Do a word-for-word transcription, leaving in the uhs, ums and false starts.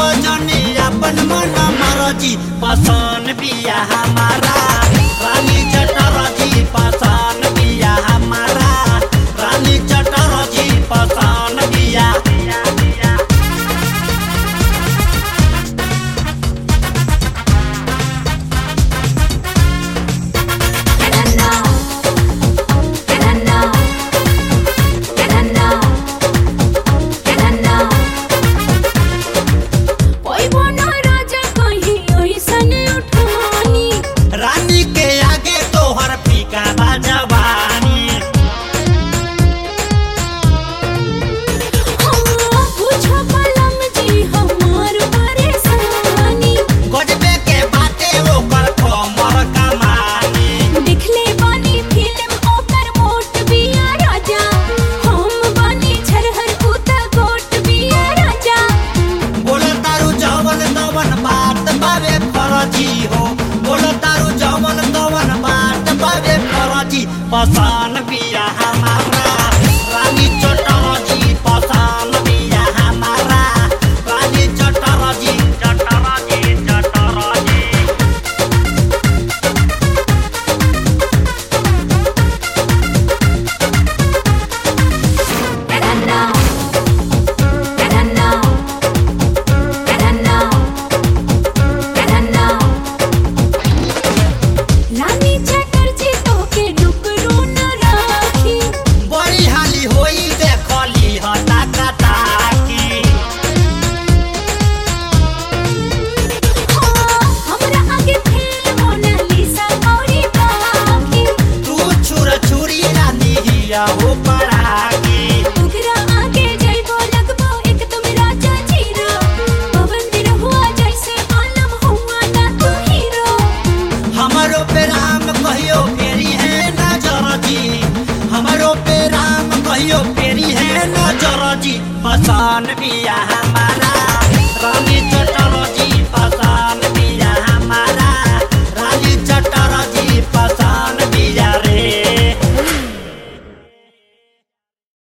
जनी अपन मन मरजी पसंद बिया हमारा रानी चटरजी पसंद बिया हमारा रानी चटरजी पसंद बिया। रानी के आगे तोहर फीका बा जवानी गजबे के बाते ओकर कमर कमानी दिखले बानी फिल्म ओकर मोट बिया राजा हम बानी छरहर कुत गोट बिया राजा। बोलो तारू जवन तवन बात बावे फरजी हो बोलो तारू जवन तवन बात बावे फरजी पसंद बिया हमारा रानी चटरजी पसंद बिया हमारा रानी चटरजी चटरजी चटरजी। रानी चटर्जी तोके डुकरू न राखी बड़ी हाली होई देखली हता कताकी हमरा आगे फेल मोनालिसा औरी बाकी तू छुर छुरी रानी हिया हो पड़ाकी ओकरा आगे जइबो लगबो एकदम राजा जीरो पवन दिन हुआ जैसे आलम हुआ ना तू हीरो। हमारो पे राम कहियो फेरी है नजर जी हमारो पे राम कहियो फेरी है नजर जी पसंद बिया हमारा